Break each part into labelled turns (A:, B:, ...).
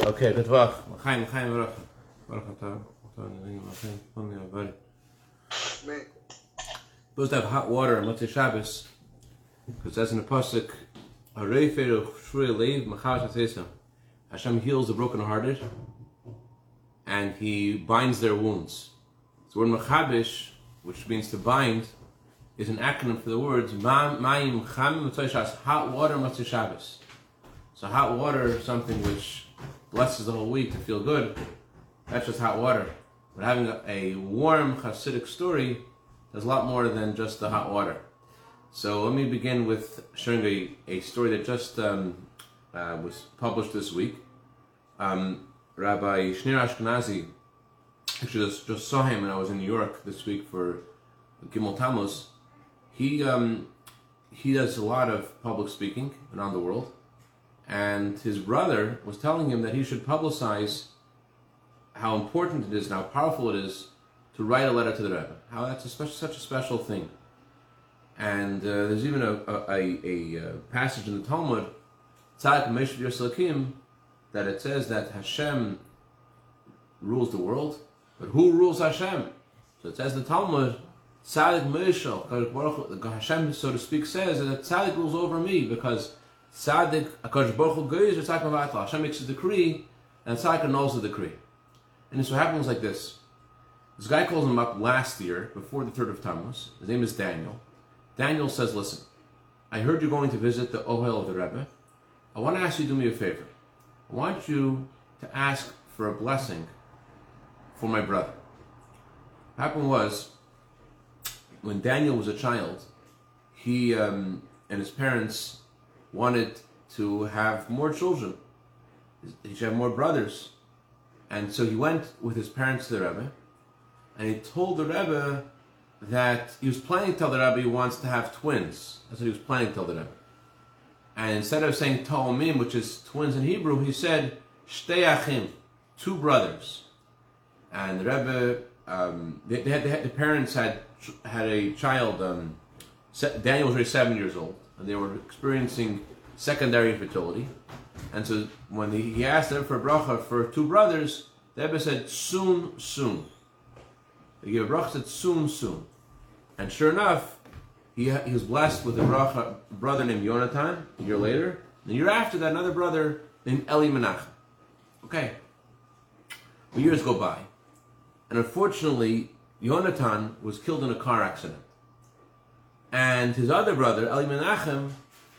A: Okay, good luck. Supposed to have hot water on Motzei Shabbos, because it says in the pasuk, Hashem heals the brokenhearted, and He binds their wounds. So the word mechabish, which means to bind, is an acronym for the words Mayim Chamim Motzei Shabbos, hot water Motzei Shabbos. So hot water is something which blesses the whole week to feel good. That's just hot water. But having a warm Hasidic story does a lot more than just the hot water. So let me begin with sharing a story that just was published this week. Rabbi Shneur Ashkenazi, actually just saw him when I was in New York this week for Gimel Tammuz. He does a lot of public speaking around the world. And his brother was telling him that he should publicize how important it is and how powerful it is to write a letter to the Rebbe. How that's such a special thing. And there's even a passage in the Talmud, Tzadik Meshv Yoselakim, that it says that Hashem rules the world, but who rules Hashem? So it says in the Talmud, Tzadik Meshv, Hashem, so to speak, says that Tzadik rules over me, because Tzaddik, HaKadosh Baruch Hu goes, Hashem makes a decree, and Tzaddik annuls the decree. And so what happens like this. This guy calls him up last year, before the 3rd of Tammuz. His name is Daniel. Daniel says, listen, I heard you're going to visit the Ohel of the Rebbe. I want to ask you to do me a favor. I want you to ask for a blessing for my brother. What happened was, when Daniel was a child, he and his parents wanted to have more children. He should have more brothers. And so he went with his parents to the Rebbe, and he told the Rebbe that he was planning to tell the Rebbe he wants to have twins. That's what he was planning to tell the Rebbe. And instead of saying Ta'omim, which is twins in Hebrew, he said Shtei Achim, 2 brothers. And the Rebbe, the parents had a child. Daniel was already 7 years old, and they were experiencing secondary infertility. And so when he asked them for a bracha for 2 brothers, the Rebbe said, soon, soon. He gave a bracha, said, soon, soon. And sure enough, he was blessed with a brother named Yonatan a year later. And the year after that, another brother named Eli Menachem. Okay. Well, years go by. And unfortunately, Yonatan was killed in a car accident. And his other brother, Eli Menachem,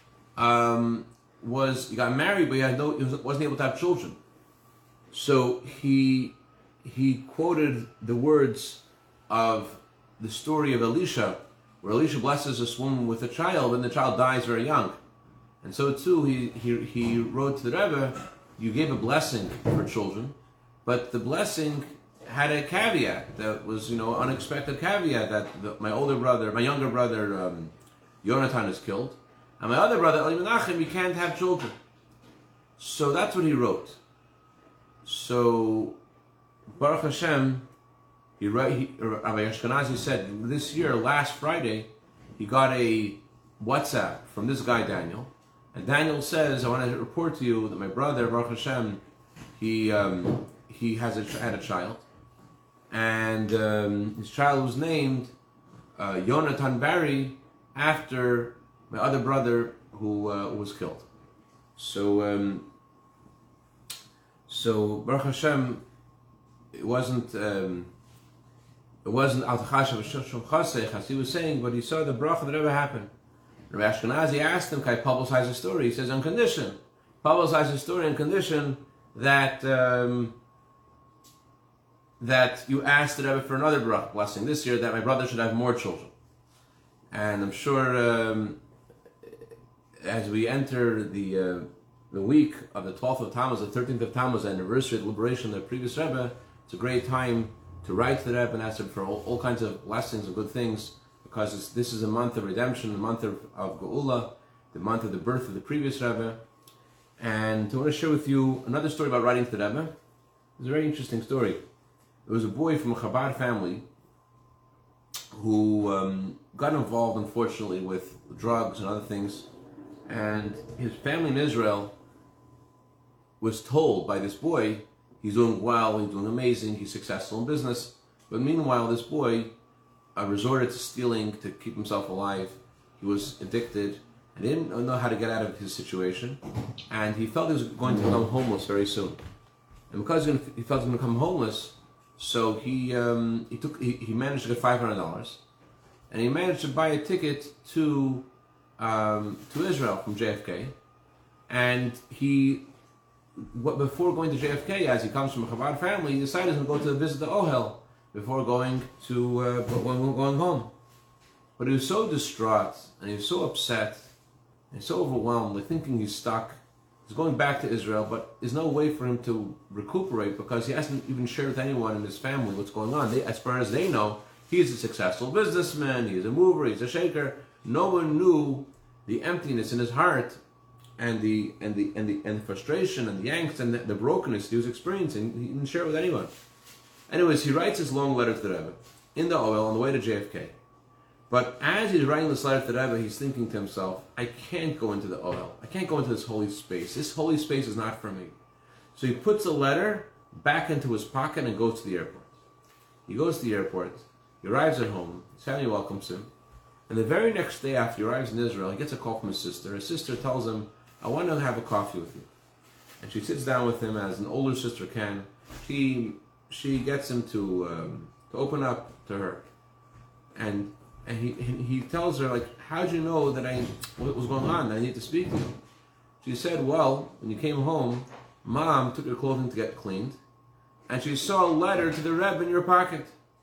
A: he got married, but he wasn't able to have children. So he quoted the words of the story of Elisha, where Elisha blesses this woman with a child, and the child dies very young. And so too, he wrote to the Rebbe, you gave a blessing for children, but the blessing had a caveat that was, unexpected caveat, that my younger brother, Yonatan is killed, and my other brother, Eli Menachem, he can't have children. So that's what he wrote. So, Baruch Hashem, Rabbi Ashkenazi said, this year, last Friday, he got a WhatsApp from this guy, Daniel. And Daniel says, I want to report to you that my brother, Baruch Hashem, he had a child. And his child was named Yonatan Barry, after my other brother who was killed. So Baruch Hashem, it wasn't Al Tachashav Shulchasech, as he was saying, but he saw the bracha that ever happened. Rabbi Ashkenazi asked him, can I publicize the story? He says, on condition. Publicize the story on condition that that you asked the Rebbe for another bracha blessing this year, that my brother should have more children. And I'm sure as we enter the week of the 12th of Tammuz, the 13th of Tammuz, the anniversary of the liberation of the previous Rebbe, it's a great time to write to the Rebbe and ask him for all kinds of blessings and good things, because this is a month of redemption, the month of Geula, the month of the birth of the previous Rebbe. And I want to share with you another story about writing to the Rebbe. It's a very interesting story. There was a boy from a Chabad family who got involved, unfortunately, with drugs and other things. And his family in Israel was told by this boy, he's doing well, he's doing amazing, he's successful in business. But meanwhile, this boy resorted to stealing to keep himself alive. He was addicted and didn't know how to get out of his situation. And he felt he was going to become homeless very soon. And because he felt he was going to become homeless, so he managed to get $500, and he managed to buy a ticket to Israel from JFK. And before going to JFK, as he comes from a Chabad family, he decided to go to visit the Ohel before going home. But he was so distraught, and he was so upset, and so overwhelmed, like thinking he's stuck. He's going back to Israel, but there's no way for him to recuperate because he hasn't even shared with anyone in his family what's going on. As far as they know, he's a successful businessman, he's a mover, he's a shaker. No one knew the emptiness in his heart and the frustration and the angst and the brokenness he was experiencing. He didn't share it with anyone. Anyways, he writes this long letter to the Rebbe in the Ohel on the way to JFK. But as he's writing this letter to the Rebbe, he's thinking to himself, I can't go into the Ohel. I can't go into this holy space. This holy space is not for me. So he puts the letter back into his pocket and goes to the airport. He goes to the airport. He arrives at home. His family welcomes him. And the very next day after he arrives in Israel, he gets a call from his sister. His sister tells him, I want to have a coffee with you. And she sits down with him as an older sister can. She gets him to open up to her. And he tells her, like, how'd you know what was going on? I need to speak to you. She said, well, when you came home, Mom took your clothing to get cleaned, and she saw a letter to the Rebbe in your pocket.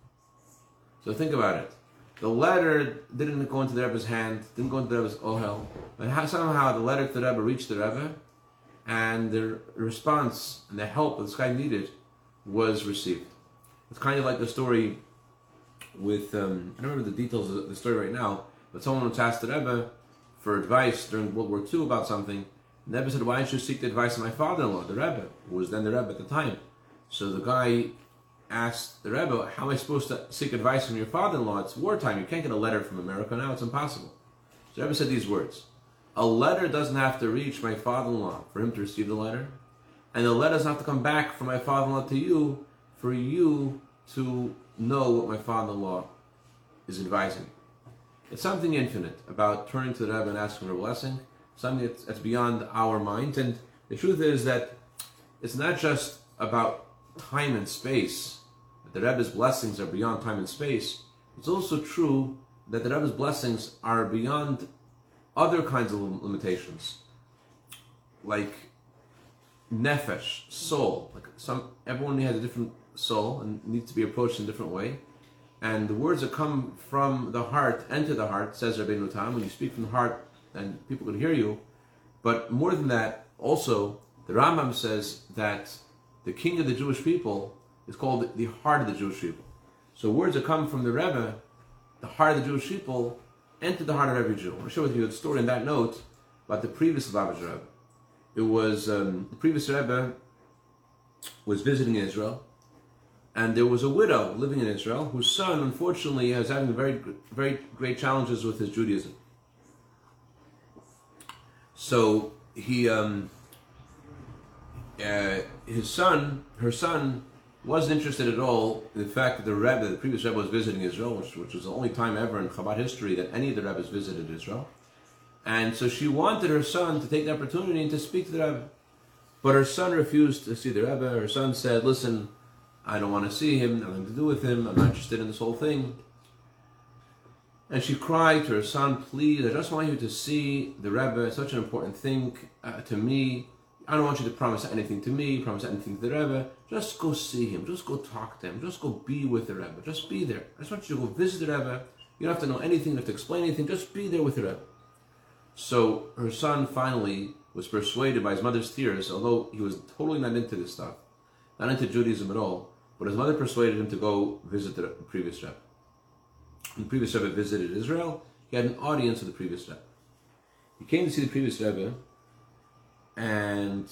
A: So think about it. The letter didn't go into the Rebbe's hand, didn't go into the Rebbe's Ohel, but somehow the letter to the Rebbe reached the Rebbe, and the response and the help that this guy needed was received. It's kind of like the story with, I don't remember the details of the story right now, but someone was asked the Rebbe for advice during World War II about something, and the Rebbe said, why don't you seek the advice of my father-in-law, the Rebbe, who was then the Rebbe at the time. So the guy asked the Rebbe, how am I supposed to seek advice from your father-in-law? It's wartime, you can't get a letter from America now, it's impossible. So the Rebbe said these words, a letter doesn't have to reach my father-in-law for him to receive the letter, and the letter doesn't have to come back from my father-in-law to you for you to know what my father-in-law is advising. It's something infinite about turning to the Rebbe and asking for a blessing, something that's beyond our minds. And the truth is that it's not just about time and space, that the Rebbe's blessings are beyond time and space. It's also true that the Rebbe's blessings are beyond other kinds of limitations, like nefesh, soul. Everyone has a different soul and needs to be approached in a different way. And the words that come from the heart enter the heart, says Rabbeinu Tam, when you speak from the heart, and people can hear you. But more than that, also, the Rambam says that the king of the Jewish people is called the heart of the Jewish people. So words that come from the Rebbe, the heart of the Jewish people, enter the heart of every Jew. I want to share with you a story in that note about the previous Lubavitcher Rebbe. It was, the previous Rebbe was visiting Israel, and there was a widow living in Israel whose son, unfortunately, was having very, very great challenges with his Judaism. So her son, wasn't interested at all in the fact that the Rebbe, the previous Rebbe, was visiting Israel, which was the only time ever in Chabad history that any of the Rebbes visited Israel. And so she wanted her son to take the opportunity and to speak to the Rebbe. But her son refused to see the Rebbe. Her son said, listen, I don't want to see him, nothing to do with him, I'm not interested in this whole thing. And she cried to her son, please, I just want you to see the Rebbe, it's such an important thing to me. I don't want you to promise anything to me, promise anything to the Rebbe. Just go see him, just go talk to him, just go be with the Rebbe, just be there. I just want you to go visit the Rebbe. You don't have to know anything, you don't have to explain anything, just be there with the Rebbe. So her son finally was persuaded by his mother's tears, although he was totally not into this stuff, not into Judaism at all, but his mother persuaded him to go visit the previous Rebbe. When the previous Rebbe visited Israel, he had an audience with the previous Rebbe. He came to see the previous Rebbe, and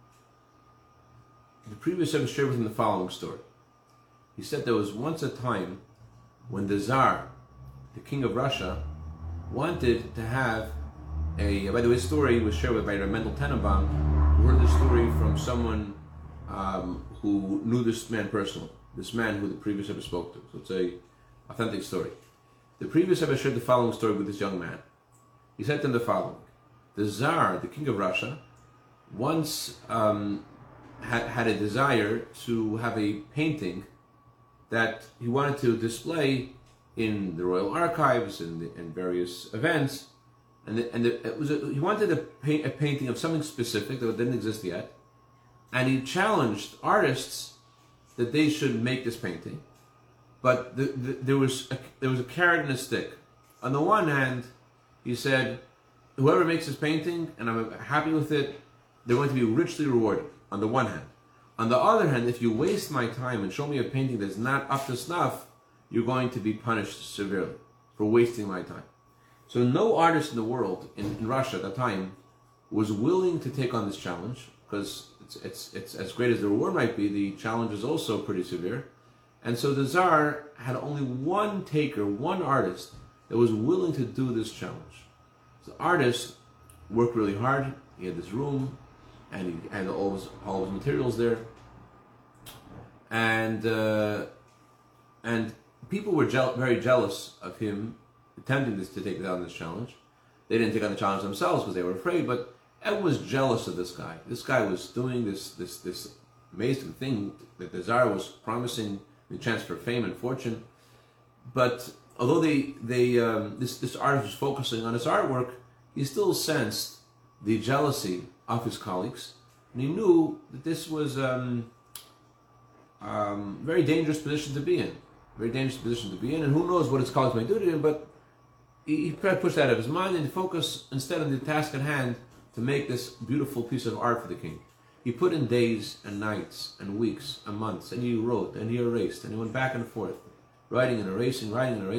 A: the previous Rebbe shared with him the following story. He said there was once a time when the Tsar, the king of Russia, wanted to have by the way, the story was shared by Mendel Tenenbaum, heard this story from someone who knew this man personally, this man who the previous Rebbe spoke to. So it's a authentic story. The previous Rebbe shared the following story with this young man. He said to him the following: the Tsar, the king of Russia, once had a desire to have a painting that he wanted to display in the royal archives and various events, he wanted a painting of something specific that didn't exist yet, and he challenged artists that they should make this painting, but there was a carrot and a stick. On the one hand, he said, whoever makes this painting, and I'm happy with it, they're going to be richly rewarded, on the one hand. On the other hand, if you waste my time and show me a painting that's not up to snuff, you're going to be punished severely for wasting my time. So no artist in the world, in Russia at that time, was willing to take on this challenge, because it's as great as the reward might be, the challenge is also pretty severe. And so the Tsar had only one taker, one artist, that was willing to do this challenge. So the artist worked really hard. He had this room, and he had all his materials there, and people were very jealous of him attempting to take on this challenge. They didn't take on the challenge themselves because they were afraid, but everyone was jealous of this guy. This guy was doing this amazing thing that the Tsar was promising, the chance for fame and fortune. But although this artist was focusing on his artwork, he still sensed the jealousy of his colleagues, and he knew that this was a very dangerous position to be in. Very dangerous position to be in, and who knows what his colleagues might do to him, but he pushed that out of his mind and focused instead on the task at hand to make this beautiful piece of art for the king. He put in days and nights and weeks and months, and he wrote and he erased and he went back and forth, writing and erasing,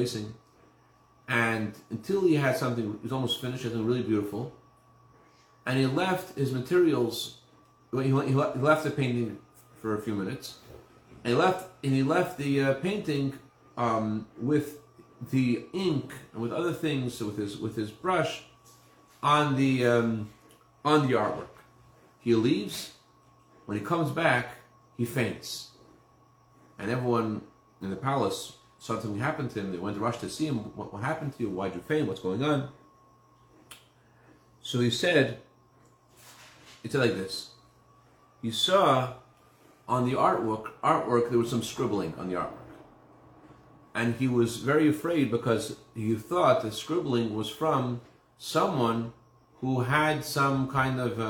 A: and until he had something, it was almost finished, something really beautiful. And he left his materials. He left the painting for a few minutes, and he left the painting with the ink and with other things, with his brush on the artwork. He leaves. When he comes back, he faints, and everyone in the palace saw something happen to him. They went to rush to see him. What happened to you? Why'd you faint? What's going on? So he said like this. He saw on the artwork there was some scribbling on the artwork, and he was very afraid because he thought the scribbling was from someone who had some kind of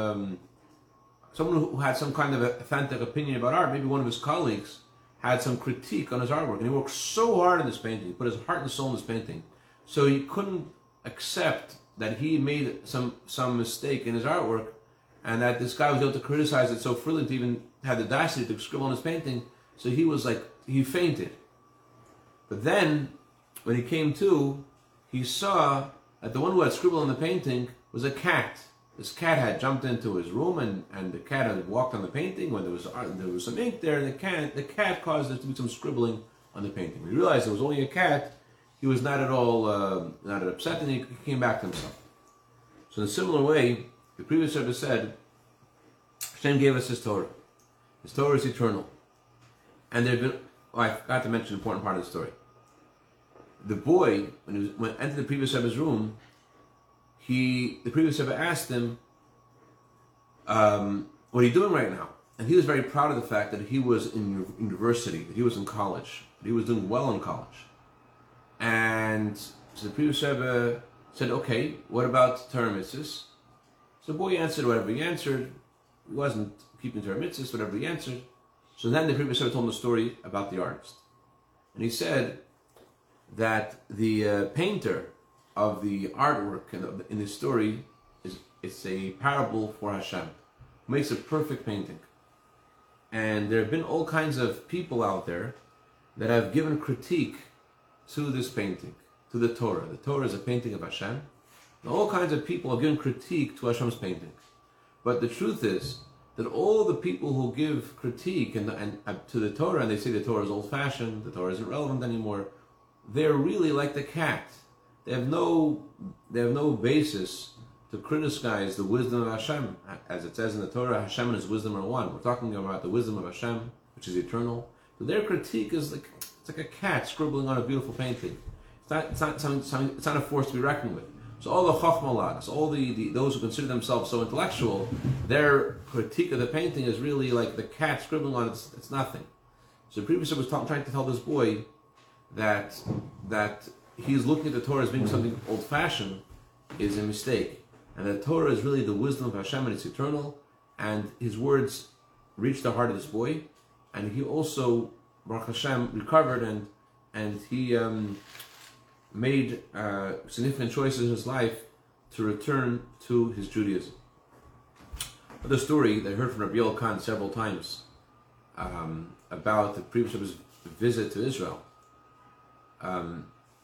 A: authentic opinion about art. Maybe one of his colleagues had some critique on his artwork, and he worked so hard on this painting. He put his heart and soul in this painting, so he couldn't accept that he made some mistake in his artwork, and that this guy was able to criticize it so freely, to even have the audacity to scribble on his painting. So he fainted. But then, when he came to, he saw that the one who had scribbled on the painting was a cat. This cat had jumped into his room, and the cat had walked on the painting when there was some ink there, and the cat caused there to be some scribbling on the painting. When he realized it was only a cat, he was not at all not upset, and he came back to himself. So in a similar way, the previous Rebbe said, Hashem gave us His Torah. His Torah is eternal. And I forgot to mention an important part of the story. The boy, when he entered the previous Rebbe's room, the previous Rebbe asked him, what are you doing right now? And he was very proud of the fact that he was in university, that he was in college, that he was doing well in college. And so the previous Rebbe said, okay, what about Torah mitzvahs? So the boy answered whatever he answered. He wasn't keeping Torah mitzvahs, whatever he answered. So then the previous Rebbe told him a story about the artist. And he said that the painter of the artwork in this story it's a parable for Hashem, who makes a perfect painting. And there have been all kinds of people out there that have given critique to this painting, to the Torah. The Torah is a painting of Hashem. And all kinds of people have given critique to Hashem's painting. But the truth is that all the people who give critique and to the Torah, and they say the Torah is old-fashioned, the Torah isn't relevant anymore, they're really like the cat. They have no basis to criticize the wisdom of Hashem. As it says in the Torah, Hashem and His wisdom are one. We're talking about the wisdom of Hashem, which is eternal. So their critique is like, it's like a cat scribbling on a beautiful painting. It's not a force to be reckoned with. So all the chachmalads, all those who consider themselves so intellectual, their critique of the painting is really like the cat scribbling on it. It's nothing. So the previous was trying to tell this boy that he's looking at the Torah as being something old-fashioned is a mistake. And the Torah is really the wisdom of Hashem, and it's eternal. And his words reached the heart of this boy. And he also, Baruch Hashem, recovered and he made significant choices in his life to return to his Judaism. The story that I heard from Rabbi Yoel Khan several times about the previous Rebbe's visit to Israel. Rabbi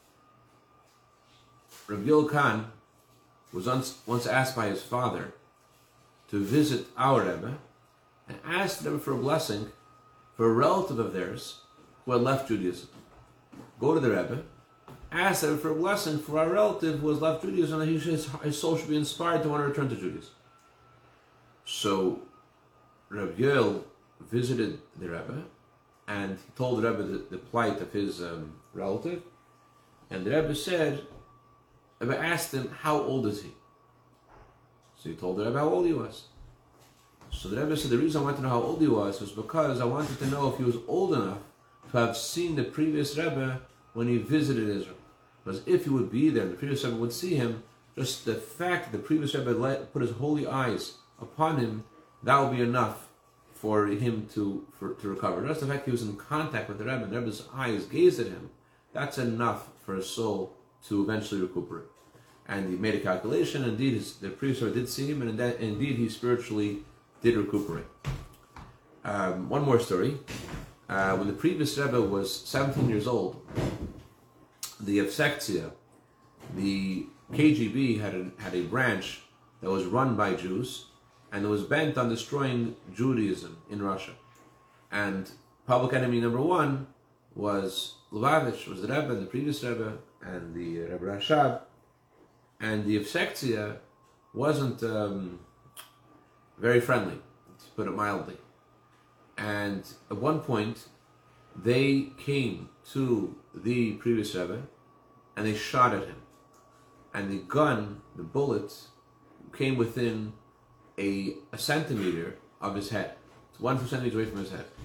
A: Yoel Khan was once asked by his father to visit our Rebbe and asked the Rebbe for a blessing for a relative of theirs who had left Judaism. Go to the Rebbe, ask the Rebbe for a blessing for our relative who has left Judaism, and his soul should be inspired to want to return to Judaism. So Rabbi Yoel visited the Rebbe and he told the Rebbe the plight of his relative, and the Rebbe asked him, how old is he? So he told the Rebbe how old he was. So the Rebbe said, the reason I wanted to know how old he was because I wanted to know if he was old enough to have seen the previous Rebbe when he visited Israel. Because if he would be there, the previous Rebbe would see him, just the fact that the previous Rebbe put his holy eyes upon him, that would be enough for him to recover. Just the fact he was in contact with the Rebbe, and the Rebbe's eyes gazed at him, that's enough for his soul to eventually recuperate. And he made a calculation. Indeed, the previous Rebbe did see him, and indeed he spiritually did recuperate. One more story. When the previous Rebbe was 17 years old, the Yevsektia, the KGB had a branch that was run by Jews, and it was bent on destroying Judaism in Russia. And public enemy number one was Lubavitch, was the Rebbe, and the previous Rebbe, and the Rebbe Rashab. And the Yevsektia wasn't very friendly, to put it mildly. And at one point, they came to the previous Rebbe and they shot at him. And the gun, the bullets, came within a centimeter of his head. It's 1 2 centimeters away from his head.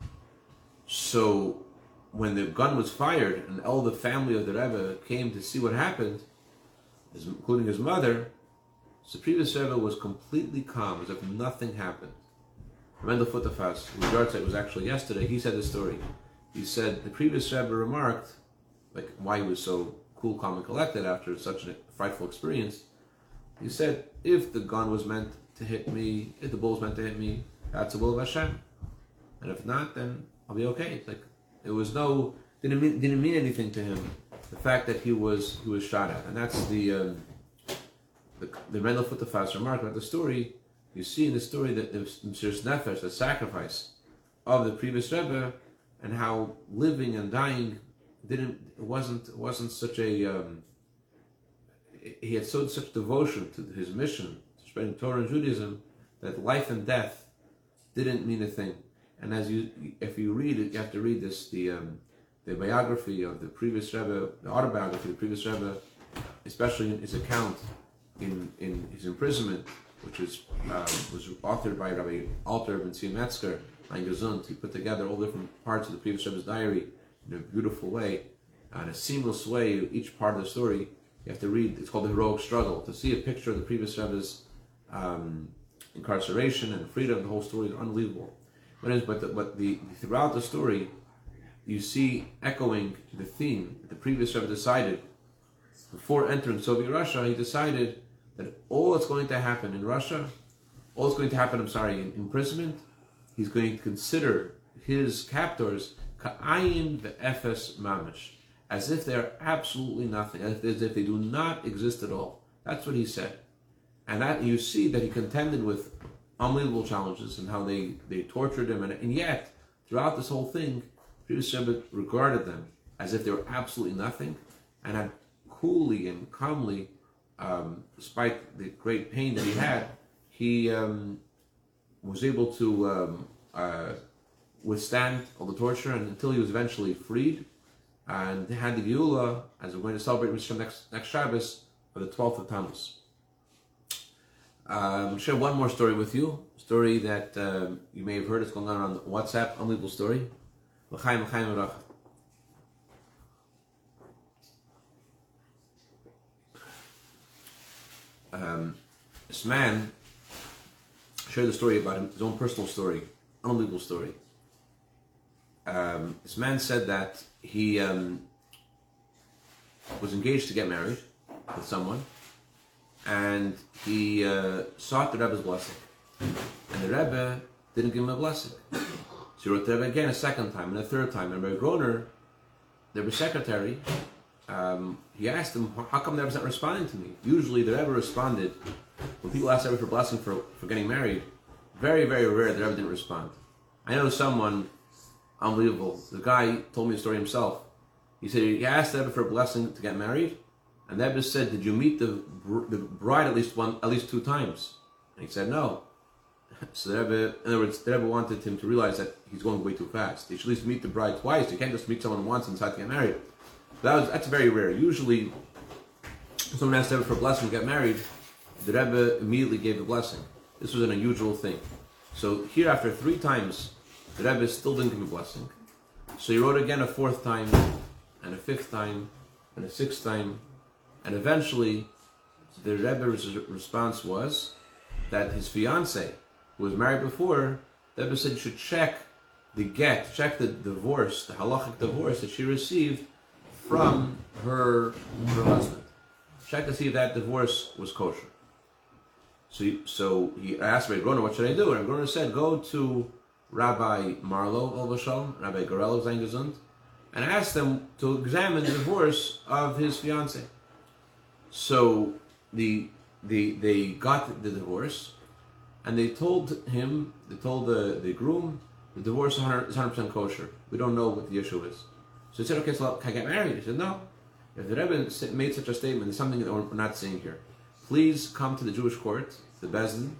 A: So when the gun was fired and all the family of the Rebbe came to see what happened, including his mother, so the previous Rebbe was completely calm, as if nothing happened. Mendel Futterfass, whose yahrzeit was actually yesterday, he said this story. He said the previous Rebbe remarked, like why he was so cool, calm, and collected after such a frightful experience. He said, if the gun was meant to hit me, if the bullet was meant to hit me, that's the will of Hashem. And if not, then I'll be okay. It's like it was didn't mean anything to him, the fact that he was shot at. And that's the Mendel Futterfass remark about the story. You see in the story that the Mesiras Nefesh, the sacrifice of the previous Rebbe, and how living and dying wasn't such a he had such devotion to his mission to spreading Torah and Judaism that life and death didn't mean a thing. And if you read it, you have to read this the biography of the previous Rebbe, the autobiography of the previous Rebbe, especially in his account in his imprisonment, which was authored by Rabbi Alter Ben Tzvi Metzger, Ein Gesund. He put together all different parts of the previous Rebbe's diary in a beautiful way, in a seamless way. Each part of the story you have to read. It's called The Heroic Struggle. To see a picture of the previous Rebbe's incarceration and freedom, the whole story is unbelievable. But throughout the story, you see echoing the theme that the previous Rebbe decided before entering Soviet Russia. He decided that all that's going to happen in Russia, all that's going to happen, in imprisonment, he's going to consider his captors ka'ayin ve'efes mamish, as if they're absolutely nothing, as if they do not exist at all. That's what he said. And that you see that he contended with unbelievable challenges and how they tortured him, and yet, throughout this whole thing, previous Rebbe regarded them as if they were absolutely nothing, and had coolly and calmly despite the great pain that he had, he was able to withstand all the torture, and until he was eventually freed and had the Geula, as we're going to celebrate Mishra next Shabbos, for the 12th of Tammuz. I'll share one more story with you, a story that you may have heard. It's going on WhatsApp, unbelievable story. L'chaim, l'chaim, l'rach. This man shared the story about his own personal story, unbelievable story. This man said that he was engaged to get married with someone, and he sought the Rebbe's blessing, and the Rebbe didn't give him a blessing. So he wrote the Rebbe again a second time and a third time, and Rebbe Groner, the Rebbe's secretary, he asked him, how come the Rebbe's not responding to me? Usually the Rebbe responded. When people ask the Rebbe for blessing for getting married, very, very rare the Rebbe didn't respond. I know someone, unbelievable, the guy told me the story himself. He said he asked the Rebbe for a blessing to get married, and the Rebbe said, did you meet the bride at least 2 times? And he said no. So the Rebbe, in other words, the Rebbe wanted him to realize that he's going way too fast. He should at least meet the bride twice. You can't just meet someone once and decide to get married. That's very rare. Usually, when someone asks the Rebbe for a blessing to get married, the Rebbe immediately gave the blessing. This was an unusual thing. So here, after 3 times, the Rebbe still didn't give a blessing. So he wrote again a 4th time, and a 5th time, and a 6th time, and eventually, the Rebbe's response was that his fiancée, who was married before, the Rebbe said you should check the get, check the divorce, the halachic divorce that she received from her husband. Check to see if that divorce was kosher. So he asked Rabbi Groner, what should I do? And Rabbi Groner said, go to Rabbi Marlow, Rabbi Gorello, Zayin Gesund, and ask them to examine the divorce of his fiancée. So they got the divorce, and they told the groom, the divorce is 100% kosher. We don't know what the issue is. So he said, okay, so can I get married? He said, no. If the Rebbe made such a statement, there's something that we're not seeing here. Please come to the Jewish court, the Beis Din,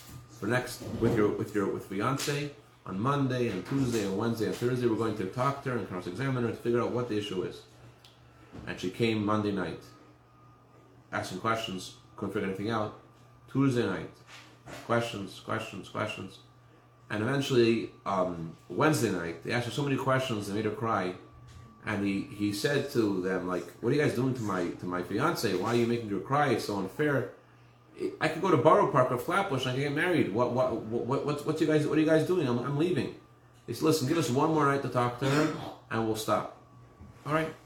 A: with fiance on Monday and Tuesday and Wednesday and Thursday. We're going to talk to her and cross-examine her to figure out what the issue is. And she came Monday night, asking questions, couldn't figure anything out. Tuesday night, questions. And eventually, Wednesday night, they asked her so many questions, they made her cry. And he said to them, like, what are you guys doing to my fiance? Why are you making her cry? It's so unfair. I could go to Borough Park or Flatbush and I can get married. What are you guys doing? I'm leaving. He said, listen, give us one more night to talk to her and we'll stop. All right.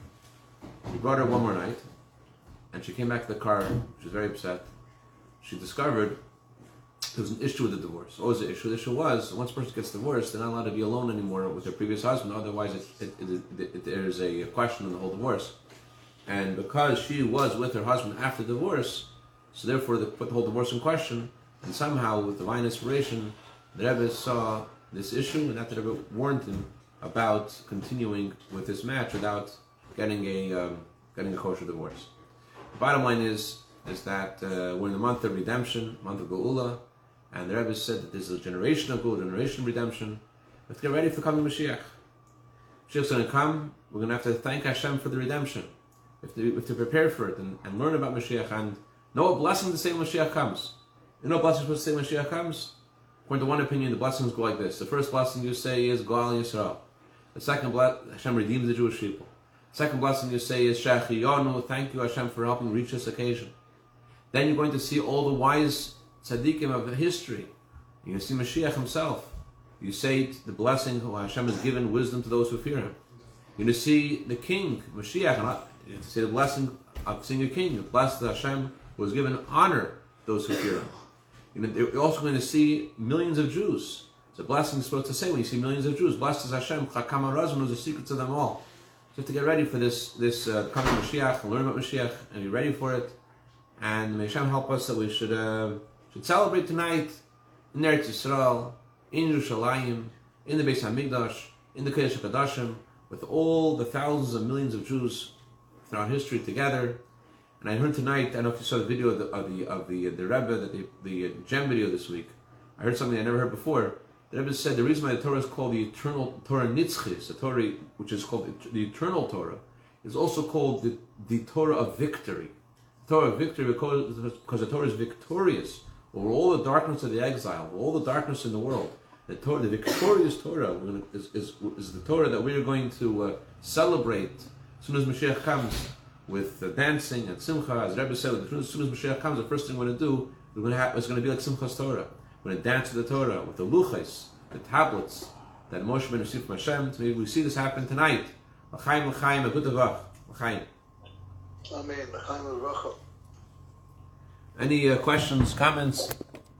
A: He brought her one more night, and she came back to the car. She was very upset. She discovered there was an issue with the divorce. What was the issue? The issue was, once a person gets divorced, they're not allowed to be alone anymore with their previous husband, otherwise there's a question in the whole divorce. And because she was with her husband after divorce, so therefore they put the whole divorce in question, and somehow with divine inspiration, the Rebbe saw this issue, and that the Rebbe warned him about continuing with this match without getting a kosher divorce. The bottom line is that we're in the month of redemption, month of Geula, and the Rebbe said that there's a generation of Geula, generation of redemption. We have to get ready for coming Mashiach. Mashiach's going to come. We're going to have to thank Hashem for the redemption. We have to prepare for it and learn about Mashiach and know what blessing to say when Mashiach comes. You know what blessing is supposed to say when Mashiach comes? According to one opinion, the blessings go like this. The first blessing you say is Goal Yisrael. The second blessing, Hashem redeems the Jewish people. The second blessing you say is Shechiyonu, thank you Hashem for helping reach this occasion. Then you're going to see all the wise tzaddikim of history. You're going to see Mashiach himself. You say the blessing, Hashem has given wisdom to those who fear him. You're going to see the king, Mashiach, and you say the blessing of seeing a king. Blessed Hashem who has given honor to those who fear him. You're also going to see millions of Jews. It's a blessing you're supposed to say when you see millions of Jews. Blessed is Hashem, Chakam HaRazon knows the secrets of them all. So you have to get ready for this coming Mashiach, and learn about Mashiach, and be ready for it. And may Hashem help us that we should celebrate tonight in Eretz Yisrael, in Yerushalayim, in the Beis HaMikdash, in the Kodesh HaKodashim, with all the thousands of millions of Jews throughout history together, And I heard tonight, I don't know if you saw the video of the Rebbe, the Gem video this week. I heard something I never heard before. The Rebbe said the reason why the Torah is called the eternal Torah Nitzchis, the Torah which is called the eternal Torah, is also called the Torah of victory. The Torah of victory because the Torah is victorious over all the darkness of the exile, all the darkness in the world. The victorious Torah is the Torah that we are going to celebrate as soon as Mashiach comes with dancing and simcha. As Rebbe said, as soon as Mashiach comes, the first thing we're going to do it's going to be like Simchas Torah. We're going to dance with the Torah, with the luchos, the tablets that Moshe ben received from Hashem. So maybe we see this happen tonight. L'chaim, l'chaim, a good avach. L'chaim.
B: Amen. L'chaim, l'racha.
A: Any questions, comments?